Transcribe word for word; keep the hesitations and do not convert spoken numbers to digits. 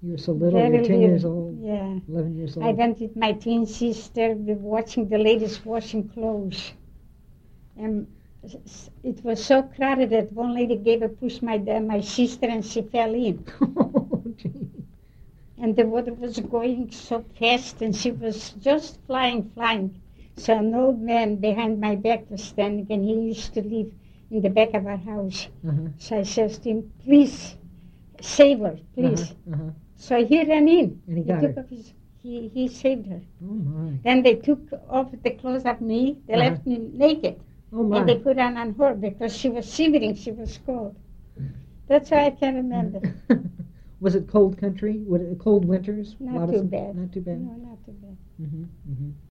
You were so little, Very you were ten little. years old, Yeah. eleven years old. I went with my teen sister, we were watching the ladies washing clothes. And s- s- it was so crowded that one lady gave a push my uh, my sister and she fell in. Oh, gee. And the water was going so fast and she was just flying, flying. So an old man behind my back was standing and he used to live in the back of our house. Uh-huh. So I says to him, please, save her, please. Uh-huh. Uh-huh. So he ran in. And he got took her. off his, he, he saved her. Oh, my. Then they took off the clothes of me. They Uh-huh. left me naked. Oh, my. And they put on on her because she was shivering. She was cold. That's why I can remember. Was it cold country? Was it cold winters? A Not lot of too sun- bad. Not too bad. No, not too bad. Mm-hmm. Mm-hmm.